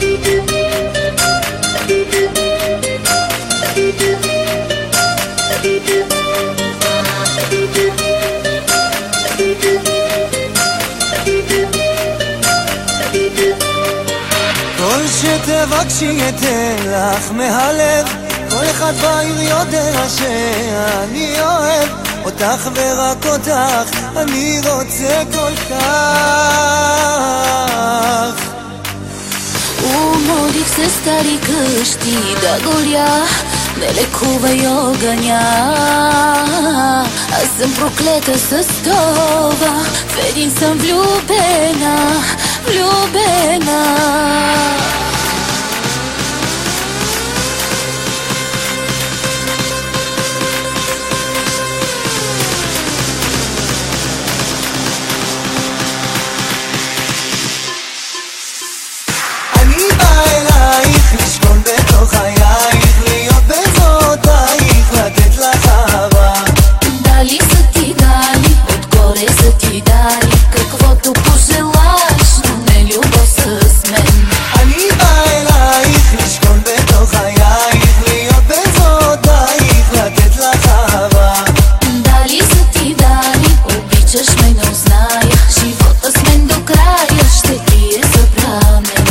כל שתבקשי אתן לך מהלב, כל אחד בעיר יודע שאני אוהב אותך ורק אותך, אני רוצה כל כך. Уморих се стари къщи да горя, не лекува и огъня. Аз съм проклета с това, в един съм влюбена, влюбена. לשכון בתוך חייך, להיות בזרועותייך, לתת לך אהבה. Дали са ти дали, отгоре са ти дали, каквото пожелаеш, но не любов с мен. אני בא אלייך, לשכון בתוך חייך, להיות בזרועותייך, לתת לך אהבה. Дали са ти дали, обичаш ме, но зная, живота с мен до края ще ти е забранен.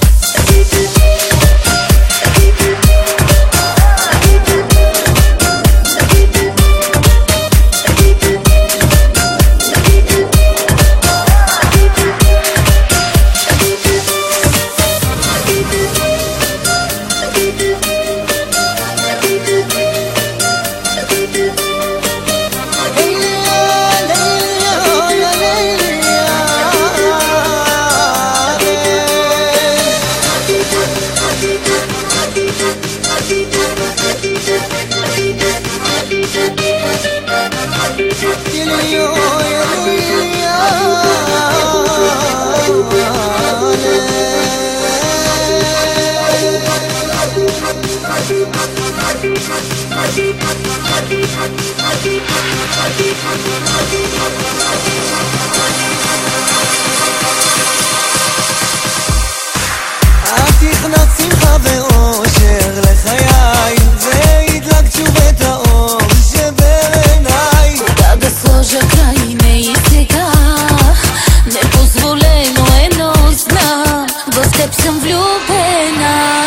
את תכנסת שמחה ואושר לחיי, והדלקת שוב את האור שבעיניי. Кога да сложа край, не и сега, непозволено едно знам, в теб съм влюбена.